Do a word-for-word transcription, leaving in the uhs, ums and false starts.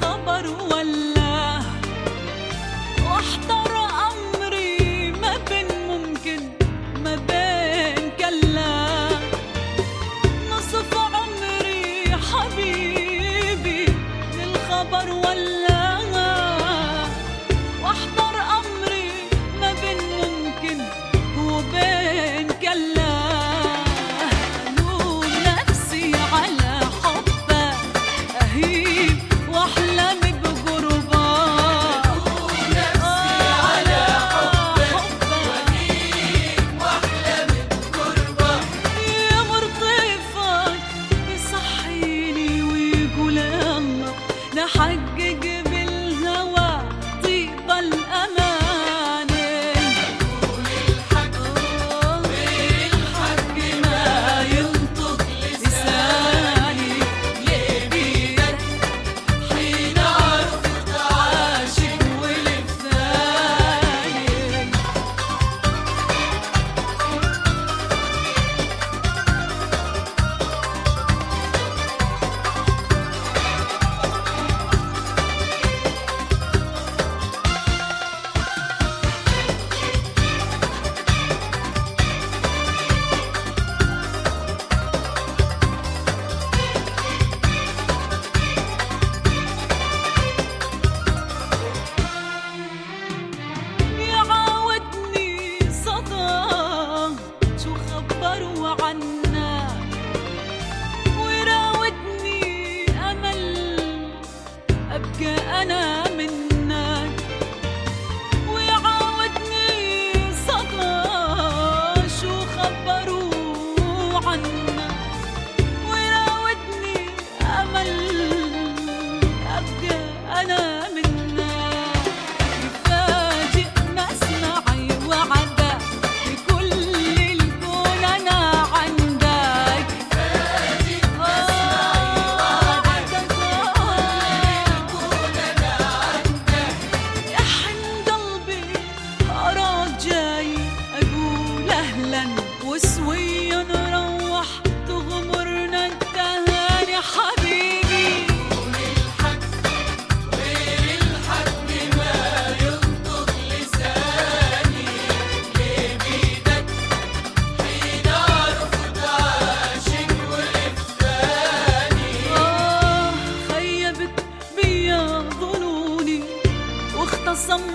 الخبر ولا واحضر أمري ما بين ممكن ما بين كلا. نصف عمري حبيبي للخبر ولا واحضر أمري ما بين ممكن وبين كلا. نحقق بالهوى طيب الأمان. أقول الحق والحق ما ينطق لساني. ليه بيدك حين عرفت عاشق ولفاني. أبقى أنا منك ويعاودني صدى شو خبروا عنك ويراودني أمل أبقى أنا منك. يفاجئ مسمعي وعدا بكل الكون أنا عندك. يفاجئ مسمعي وعدا وسويا نروح تغمرنا التهاني حبيبي. قول الحق غير الحق ما ينطق لساني. ليه بيدك حين عرفت عاشق ولفاني. آه خيبت بيا ظنوني واختصم